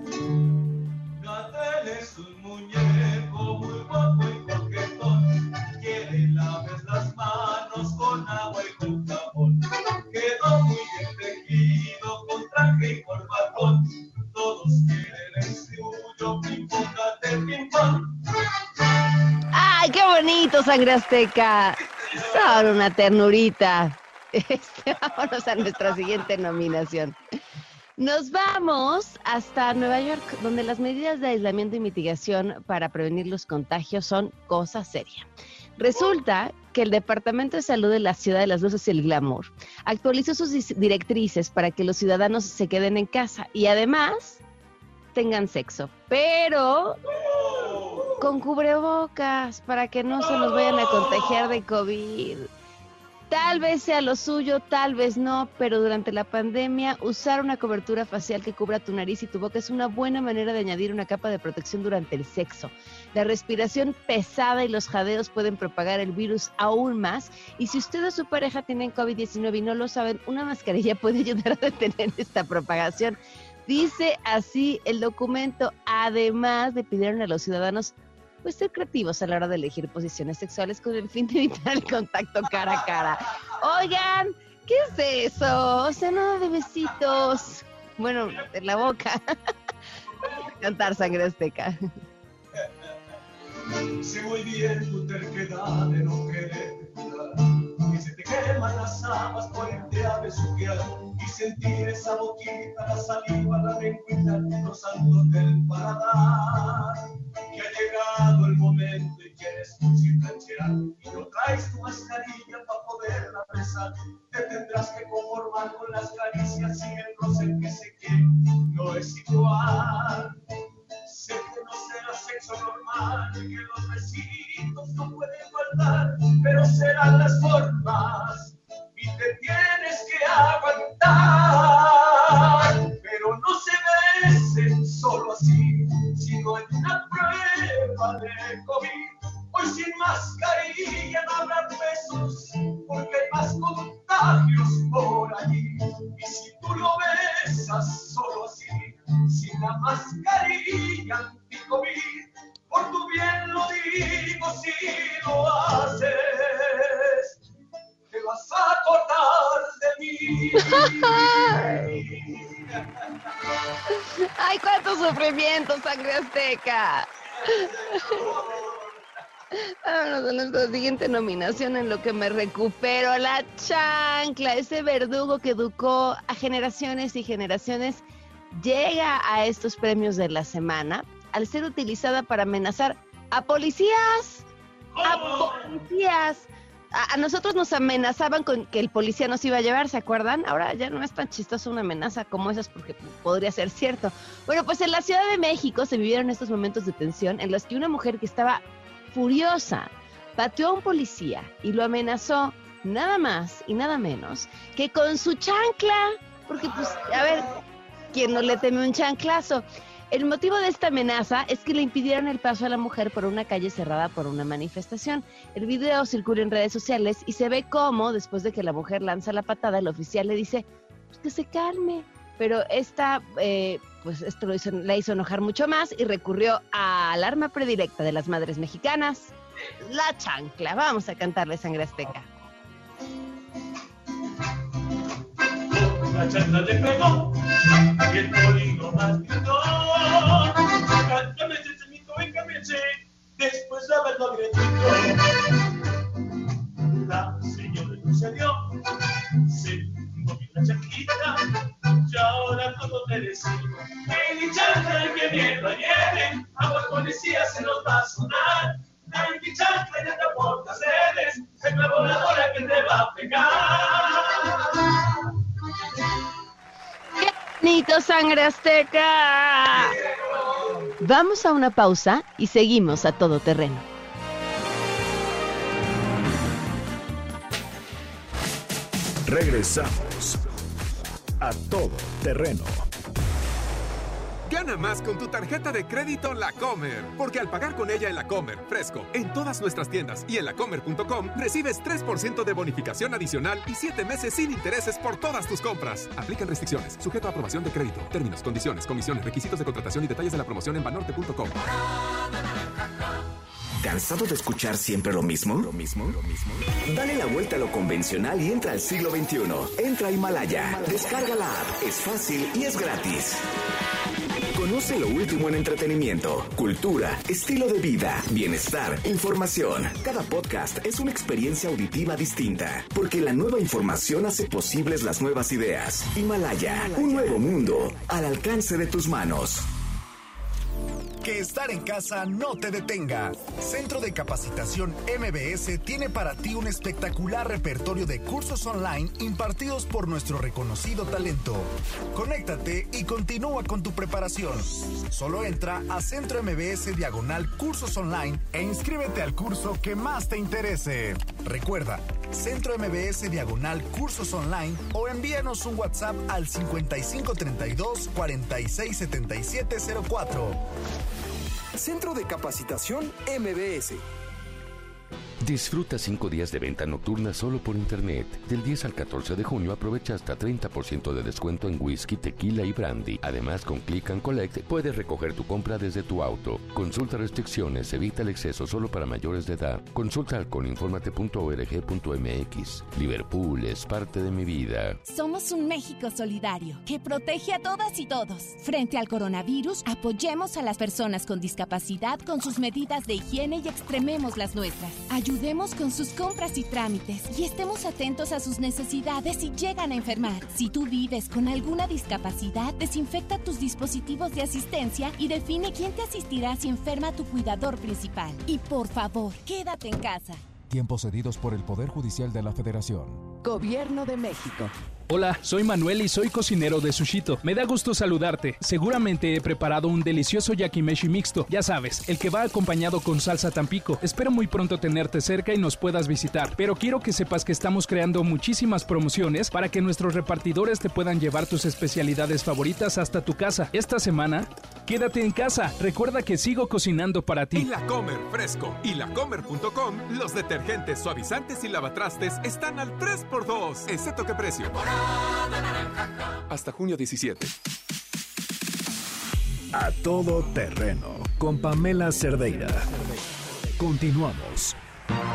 Gatell es un muñeco muy guapo y coquetón, quiere laves las manos con agua y con jabón, quedó muy bien tejido con traje y corbatón, todos quieren el suyo, pim pum, Gatell, pim pam. ¡Ay, qué bonito, Sangre Azteca! Son una ternurita. Este, vámonos a nuestra siguiente nominación. Nos vamos hasta Nueva York, donde las medidas de aislamiento y mitigación para prevenir los contagios son cosa seria. Resulta que el Departamento de Salud de la Ciudad de las Luces y el Glamour actualizó sus directrices para que los ciudadanos se queden en casa y además tengan sexo, pero con cubrebocas para que no se nos vayan a contagiar de COVID. Tal vez sea lo suyo, tal vez no, pero durante la pandemia usar una cobertura facial que cubra tu nariz y tu boca es una buena manera de añadir una capa de protección durante el sexo. La respiración pesada y los jadeos pueden propagar el virus aún más, y si usted o su pareja tienen COVID diecinueve y no lo saben, una mascarilla puede ayudar a detener esta propagación. Dice así el documento. Además, le pidieron a los ciudadanos pues ser creativos a la hora de elegir posiciones sexuales con el fin de evitar el contacto cara a cara. Oigan, ¿qué es eso? O sea, nada de besitos. Bueno, en la boca. Cantar, Sangre Azteca. Sé muy bien tu terquedad de no querer curar, que se te queman las habas por irte a besuquear y sentir esa boquita, la saliva, la lengüita rozándote el paladar. Que ha llegado el momento y quieres tú sin ranchear y no traes tu mascarilla para poderla besar. Te tendrás que conformar con las caricias y el roce que sé que no es igual. Sé que no será sexo normal y que los besitos no pueden faltar, pero serán las formas y te tienes que aguantar. Pero no se besen solo así, sino en una prueba de COVID. Hoy sin mascarilla no habrá besos, porque hay más contagios por allí. Y si tú lo besas solo así, sin la mascarilla anti-COVID, por tu bien lo digo, si lo haces, te vas a acordar de mí. ¡Ay, cuánto sufrimiento, Sangre Azteca! Vámonos a nuestra siguiente nominación, en lo que me recupero. La chancla, ese verdugo que educó a generaciones y generaciones, llega a estos premios de la semana al ser utilizada para amenazar a policías. ¡A policías! A, a nosotros nos amenazaban con que el policía nos iba a llevar, ¿se acuerdan? Ahora ya no es tan chistoso una amenaza como esas, porque podría ser cierto. Bueno, pues en la Ciudad de México se vivieron estos momentos de tensión en los que una mujer que estaba furiosa pateó a un policía y lo amenazó nada más y nada menos que con su chancla, porque pues, a ver, ¿quién no le teme un chanclazo? El motivo de esta amenaza es que le impidieron el paso a la mujer por una calle cerrada por una manifestación. El video circula en redes sociales y se ve cómo, después de que la mujer lanza la patada, el oficial le dice pues, que se calme. Pero esta, eh, pues esto lo hizo, la hizo enojar mucho más y recurrió al arma predilecta de las madres mexicanas, La chancla. Vamos a cantarle Sangre Azteca. La chancla le pegó y el molino más gritó. Cántame, chechemito, venga, meche, después de haberlo agredito. La señora no salió, se movió la chanclita, y ahora todo te decimos. ¡Ey, chancla, que bien lo lleve! A vos policía se nos va a sonar. ¡Ey, chancla, ya te aportas redes! ¡Se clavó la hora que te va a pegar! ¡Bonito, Sangre Azteca! Vamos a una pausa y seguimos a todo terreno. Regresamos a Todo Terreno. Gana más con tu tarjeta de crédito La Comer, porque al pagar con ella en La Comer, fresco, en todas nuestras tiendas y en lacomer punto com, recibes tres por ciento de bonificación adicional y siete meses sin intereses por todas tus compras. Aplican restricciones, sujeto a aprobación de crédito. Términos, condiciones, comisiones, requisitos de contratación y detalles de la promoción en banorte punto com. ¿Cansado de escuchar siempre lo mismo? ¿Lo mismo? ¿Lo mismo? Dale la vuelta a lo convencional y entra al siglo veintiuno. Entra a Himalaya. Descarga la app. Es fácil y es gratis. Conoce lo último en entretenimiento, cultura, estilo de vida, bienestar, información. Cada podcast es una experiencia auditiva distinta, porque la nueva información hace posibles las nuevas ideas. Himalaya, un nuevo mundo al alcance de tus manos. Que estar en casa no te detenga. Centro de Capacitación M B S tiene para ti un espectacular repertorio de cursos online impartidos por nuestro reconocido talento. Conéctate y continúa con tu preparación. Solo entra a Centro M B S diagonal cursos online e inscríbete al curso que más te interese. Recuerda, Centro M B S diagonal cursos online o envíanos un WhatsApp al cincuenta y cinco treinta y dos cuarenta y seis setenta y siete cero cuatro. Centro de Capacitación M B S. Disfruta cinco días de venta nocturna solo por internet. Del diez al catorce de junio aprovecha hasta treinta por ciento de descuento en whisky, tequila y brandy. Además, con Click and Collect puedes recoger tu compra desde tu auto. Consulta restricciones, evita el exceso solo para mayores de edad. Consulta alcoholinformate punto org punto mx. Liverpool es parte de mi vida. Somos un México solidario que protege a todas y todos. Frente al coronavirus, apoyemos a las personas con discapacidad con sus medidas de higiene y extrememos las nuestras. Ayudemos con sus compras y trámites y estemos atentos a sus necesidades si llegan a enfermar. Si tú vives con alguna discapacidad, desinfecta tus dispositivos de asistencia y define quién te asistirá si enferma tu cuidador principal. Y por favor, quédate en casa. Tiempos cedidos por el Poder Judicial de la Federación. Gobierno de México. Hola, soy Manuel y soy cocinero de Sushito. Me da gusto saludarte. Seguramente he preparado un delicioso yakimeshi mixto. Ya sabes, el que va acompañado con salsa Tampico. Espero muy pronto tenerte cerca y nos puedas visitar. Pero quiero que sepas que estamos creando muchísimas promociones para que nuestros repartidores te puedan llevar tus especialidades favoritas hasta tu casa. Esta semana, quédate en casa. Recuerda que sigo cocinando para ti. En La Comer Fresco y lacomer punto com, los detergentes, suavizantes y lavatrastes están al tres por dos. Excepto qué precio. Hasta junio diecisiete. A Todo Terreno con Pamela Cerdeira. Continuamos.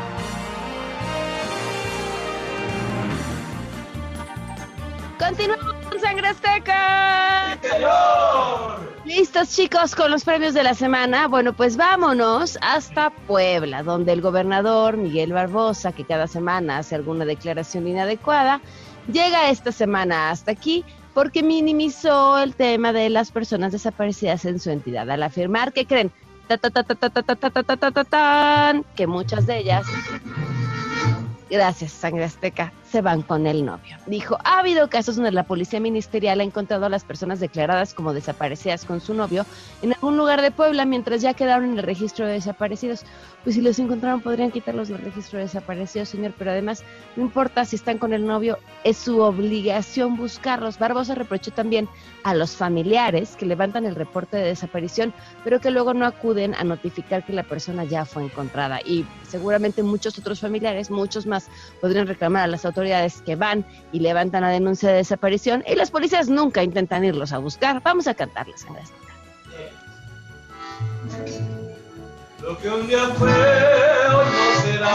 Continuamos con Sangre Azteca. ¿Listos, chicos, con los premios de la semana? Bueno, pues vámonos hasta Puebla, donde el gobernador Miguel Barbosa, que cada semana hace alguna declaración inadecuada, llega esta semana hasta aquí porque minimizó el tema de las personas desaparecidas en su entidad, al afirmar que creen ta, ta, ta, ta, ta, ta, ta, ta, ta, ta, ta, tan, que muchas de ellas, gracias Sangre Azteca, se van con el novio. Dijo, ha habido casos donde la policía ministerial ha encontrado a las personas declaradas como desaparecidas con su novio en algún lugar de Puebla mientras ya quedaron en el registro de desaparecidos. Pues si los encontraron podrían quitarlos del registro de desaparecidos, señor, pero además no importa si están con el novio, es su obligación buscarlos. Barbosa reprochó también a los familiares que levantan el reporte de desaparición, pero que luego no acuden a notificar que la persona ya fue encontrada. Y seguramente muchos otros familiares, muchos más, podrían reclamar a las autoridades que van y levantan la denuncia de desaparición y las policías nunca intentan irlos a buscar. Vamos a cantarles en esta. Lo que un día fue hoy no será.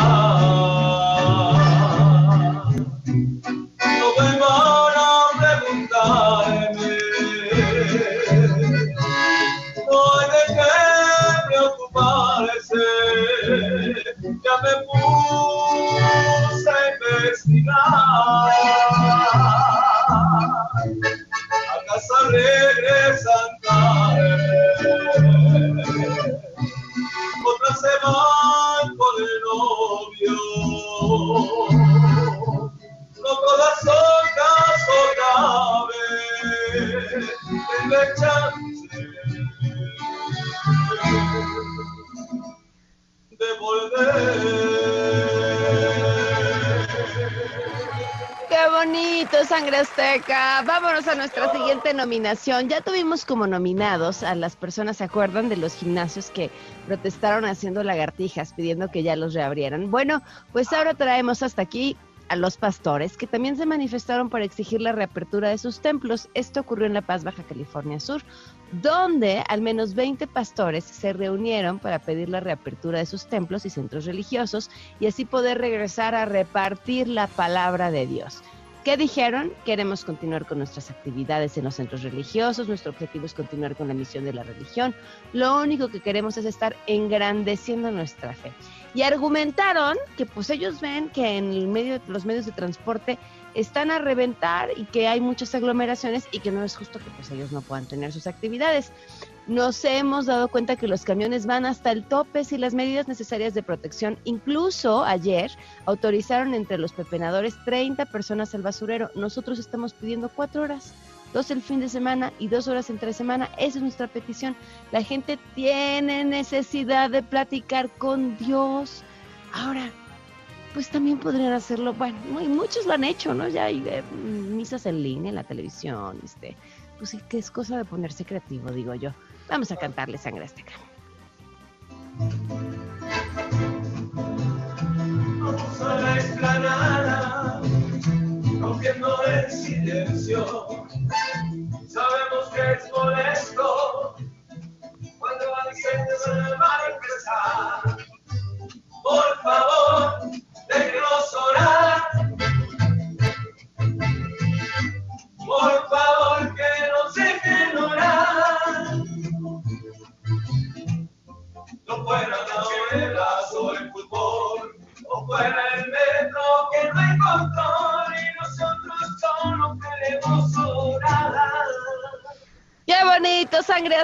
No vuelvan a preguntarme, no hay de qué preocuparse, ya me puse a investigar. A casa regresan tarde, otras se van con el novio. No todas son caso grave, tengo chance de volver. ¡Qué bonito, Sangre Azteca! Vámonos a nuestra siguiente nominación. Ya tuvimos como nominados a las personas, ¿se acuerdan de los gimnasios que protestaron haciendo lagartijas, pidiendo que ya los reabrieran? Bueno, pues ahora traemos hasta aquí a los pastores, que también se manifestaron para exigir la reapertura de sus templos. Esto ocurrió en La Paz, Baja California Sur, donde al menos veinte pastores se reunieron para pedir la reapertura de sus templos y centros religiosos y así poder regresar a repartir la palabra de Dios. ¿Qué dijeron? Queremos continuar con nuestras actividades en los centros religiosos, nuestro objetivo es continuar con la misión de la religión, lo único que queremos es estar engrandeciendo nuestra fe. Y argumentaron que pues ellos ven que en el medio, los medios de transporte están a reventar y que hay muchas aglomeraciones y que no es justo que pues ellos no puedan tener sus actividades. Nos hemos dado cuenta que los camiones van hasta el tope sin las medidas necesarias de protección. Incluso ayer autorizaron entre los pepenadores treinta personas al basurero. Nosotros estamos pidiendo cuatro horas, dos el fin de semana y dos horas entre semana. Esa es nuestra petición. La gente tiene necesidad de platicar con Dios. Ahora, pues también podrían hacerlo, bueno, y muchos lo han hecho, ¿no? Ya hay eh, misas en línea, en la televisión, este, pues sí, que es cosa de ponerse creativo, digo yo. Vamos a cantarle Sangre Azteca. Vamos a la explanada, rompiendo el silencio. Sabemos que es molesto cuando alguien se va a manifestar. Por favor, déjenos orar. Por favor, que nos dejen orar. No fuera la novelas o el fútbol, o fuera el metro que no hay control, y nosotros solo queremos orar. ¡Qué bonito, Sangre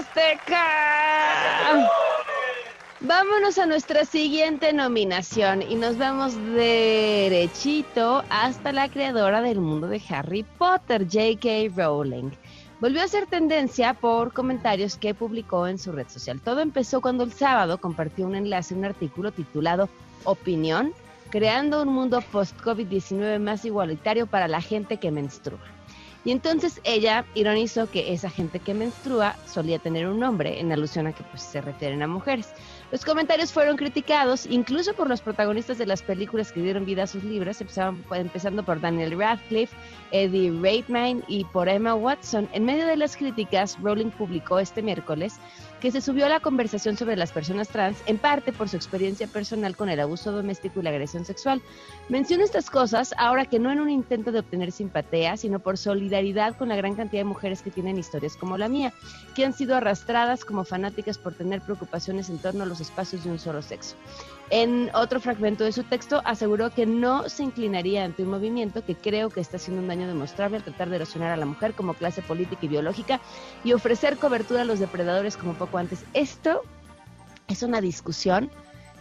Azteca! Vámonos a nuestra siguiente nominación y nos vamos derechito hasta la creadora del mundo de Harry Potter, J K Rowling. Volvió a ser tendencia por comentarios que publicó en su red social. Todo empezó cuando el sábado compartió un enlace a un artículo titulado Opinión, creando un mundo post-COVID diecinueve más igualitario para la gente que menstrua. Y entonces ella ironizó que esa gente que menstrua solía tener un nombre, en alusión a que pues, se refieren a mujeres. Los comentarios fueron criticados, incluso por los protagonistas de las películas que dieron vida a sus libros, empezaron, empezando por Daniel Radcliffe, Eddie Redmayne y por Emma Watson. En medio de las críticas, Rowling publicó este miércoles que se subió a la conversación sobre las personas trans, en parte por su experiencia personal con el abuso doméstico y la agresión sexual. Menciono estas cosas ahora que no en un intento de obtener simpatía, sino por solidaridad con la gran cantidad de mujeres que tienen historias como la mía, que han sido arrastradas como fanáticas por tener preocupaciones en torno a los espacios de un solo sexo. En otro fragmento de su texto aseguró que no se inclinaría ante un movimiento que creo que está haciendo un daño demostrable al tratar de erosionar a la mujer como clase política y biológica y ofrecer cobertura a los depredadores como poco antes. Esto es una discusión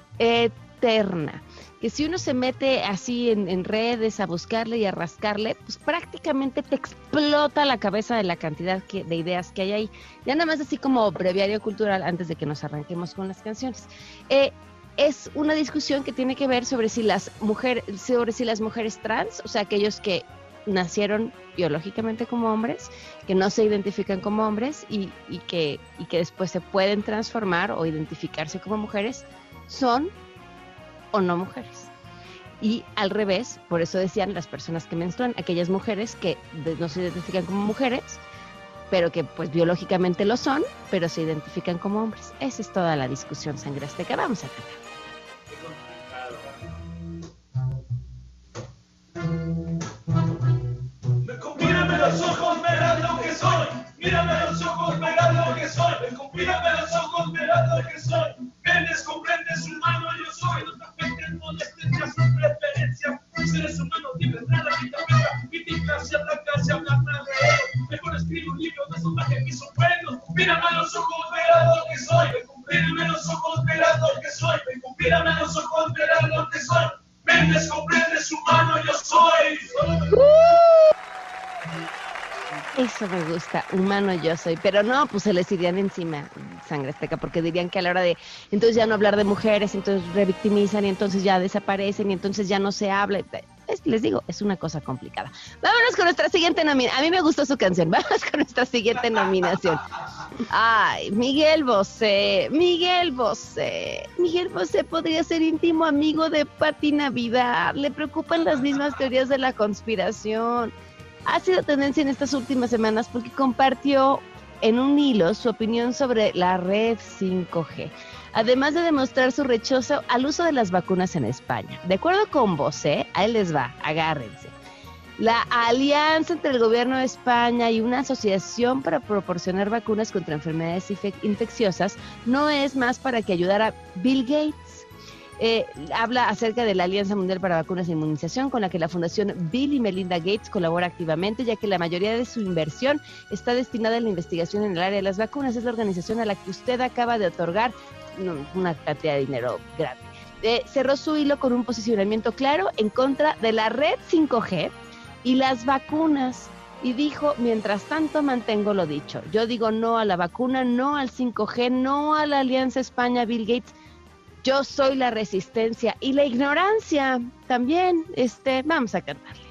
eterna, que si uno se mete así en, en redes a buscarle y a rascarle, pues prácticamente te explota la cabeza de la cantidad que, de ideas que hay ahí. Ya nada más así como breviario cultural antes de que nos arranquemos con las canciones. Eh, es una discusión que tiene que ver sobre si las mujeres, sobre si las mujeres trans, o sea, aquellos que nacieron biológicamente como hombres, que no se identifican como hombres y, y, que, y que después se pueden transformar o identificarse como mujeres, son o no mujeres. Y al revés, por eso decían las personas que menstruan, aquellas mujeres que no se identifican como mujeres, pero que pues biológicamente lo son, pero se identifican como hombres. Esa es toda la discusión, Sangre Azteca. Vamos a cantar. los ojos, verás lo que soy. Mírame a los ojos, verás lo que soy. Mírame a los ojos, verás lo que soy. Vendes, comprendes, humano yo soy. No te afecten, no desprecias sus preferencias. Seres humanos libres, nada quita pesa. Críticas y atacas y hablar nada de ellos. Mejor escribo un libro de esos que mis sueños. Mírame a los ojos, verás lo que soy. Mírame a los ojos, verás lo que soy. Mírame a los ojos, verás lo que soy. Vendes, comprendes, humano yo soy. Eso me gusta, humano yo soy, pero no, pues se les irían encima, Sangre Azteca, porque dirían que a la hora de, entonces ya no hablar de mujeres, entonces revictimizan y entonces ya desaparecen y entonces ya no se habla. Es, les digo, es una cosa complicada. Vámonos con nuestra siguiente nominación. A mí me gustó su canción. Vámonos con nuestra siguiente nominación. Ay, Miguel Bosé, Miguel Bosé. Miguel Bosé podría ser íntimo amigo de Pati Navidad. Le preocupan las mismas teorías de la conspiración. Ha sido tendencia en estas últimas semanas porque compartió en un hilo su opinión sobre la red cinco G, además de demostrar su rechazo al uso de las vacunas en España. De acuerdo con Bosé, ahí les va, agárrense. La alianza entre el gobierno de España y una asociación para proporcionar vacunas contra enfermedades infecciosas no es más para que ayudara a Bill Gates. Eh, habla acerca de la Alianza Mundial para Vacunas e Inmunización, con la que la Fundación Bill y Melinda Gates colabora activamente, ya que la mayoría de su inversión está destinada a la investigación en el área de las vacunas. Es la organización a la que usted acaba de otorgar una cantidad de dinero grande. Eh, cerró su hilo con un posicionamiento claro en contra de la red cinco G y las vacunas. Y dijo, mientras tanto mantengo lo dicho. Yo digo no a la vacuna, no al cinco G, no a la Alianza España-Bill Gates. Yo soy la resistencia y la ignorancia también. Este, vamos a cantarle.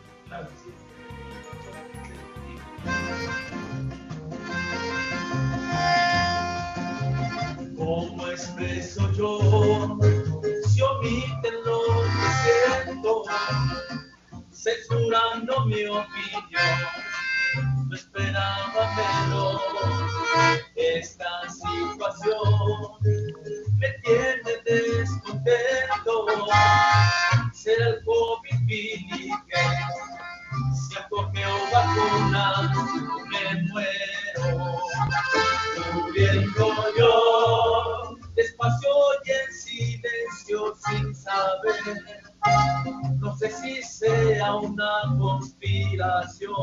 ¿Cómo expreso yo si omiten lo que siento, censurando mi opinión? No esperaba menos. Esta situación me tiene descontento. Será el COVID que si acoge o vacuna me muero. Muriendo yo despacio y en silencio sin saber. No sé si sea una conspiración.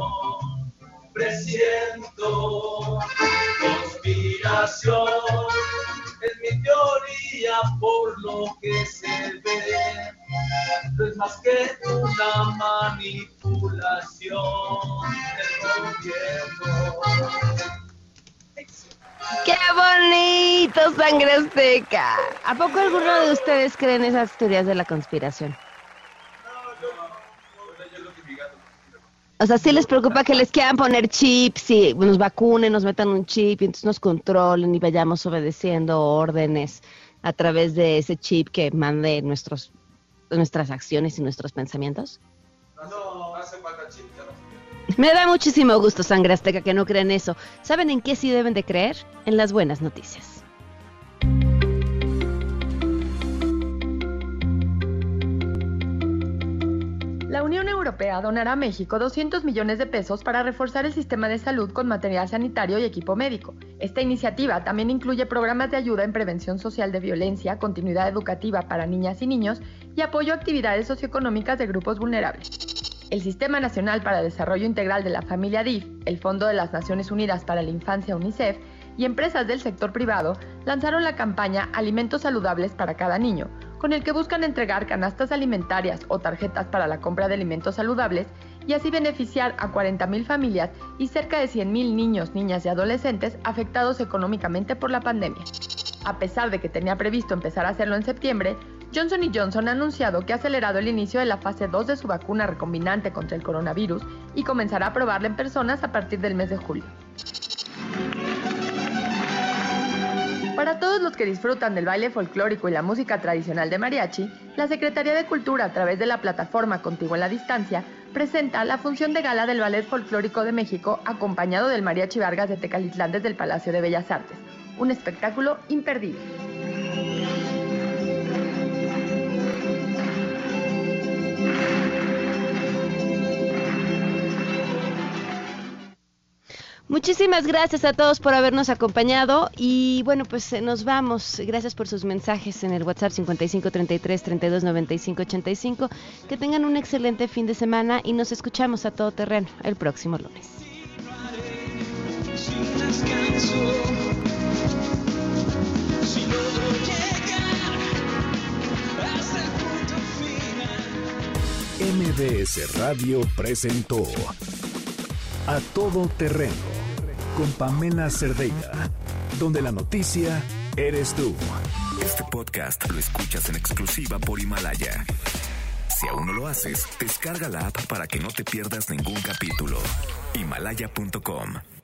Presiento conspiración, es mi teoría por lo que se ve, no es más que una manipulación del gobierno. ¡Qué bonito, Sangre Azteca! ¿A poco alguno de ustedes creen esas teorías de la conspiración? O sea, sí les preocupa que les quieran poner chips y nos vacunen, nos metan un chip y entonces nos controlen y vayamos obedeciendo órdenes a través de ese chip que mande nuestros, nuestras acciones y nuestros pensamientos. No, hace falta chip, ya no. Me da muchísimo gusto, Sangre Azteca, que no creen eso. ¿Saben en qué sí deben de creer? En las buenas noticias. La Unión Europea donará a México doscientos millones de pesos para reforzar el sistema de salud con material sanitario y equipo médico. Esta iniciativa también incluye programas de ayuda en prevención social de violencia, continuidad educativa para niñas y niños y apoyo a actividades socioeconómicas de grupos vulnerables. El Sistema Nacional para el Desarrollo Integral de la Familia D I F, el Fondo de las Naciones Unidas para la Infancia UNICEF y empresas del sector privado lanzaron la campaña Alimentos Saludables para cada niño, con el que buscan entregar canastas alimentarias o tarjetas para la compra de alimentos saludables y así beneficiar a cuarenta mil familias y cerca de cien mil niños, niñas y adolescentes afectados económicamente por la pandemia. A pesar de que tenía previsto empezar a hacerlo en septiembre, Johnson y Johnson ha anunciado que ha acelerado el inicio de la fase dos de su vacuna recombinante contra el coronavirus y comenzará a probarla en personas a partir del mes de julio. Para todos los que disfrutan del baile folclórico y la música tradicional de mariachi, la Secretaría de Cultura, a través de la plataforma Contigo en la Distancia, presenta la función de gala del Ballet Folclórico de México, acompañado del Mariachi Vargas de Tecalitlán desde el Palacio de Bellas Artes. Un espectáculo imperdible. Muchísimas gracias a todos por habernos acompañado y bueno, pues eh, nos vamos. Gracias por sus mensajes en el WhatsApp cincuenta y cinco treinta y tres treinta y dos noventa y cinco ochenta y cinco. Que tengan un excelente fin de semana y nos escuchamos a todo terreno el próximo lunes. M B S Radio presentó A Todo Terreno con Pamela Cerdeira, donde la noticia eres tú. Este podcast lo escuchas en exclusiva por Himalaya. Si aún no lo haces, descarga la app para que no te pierdas ningún capítulo. Himalaya punto com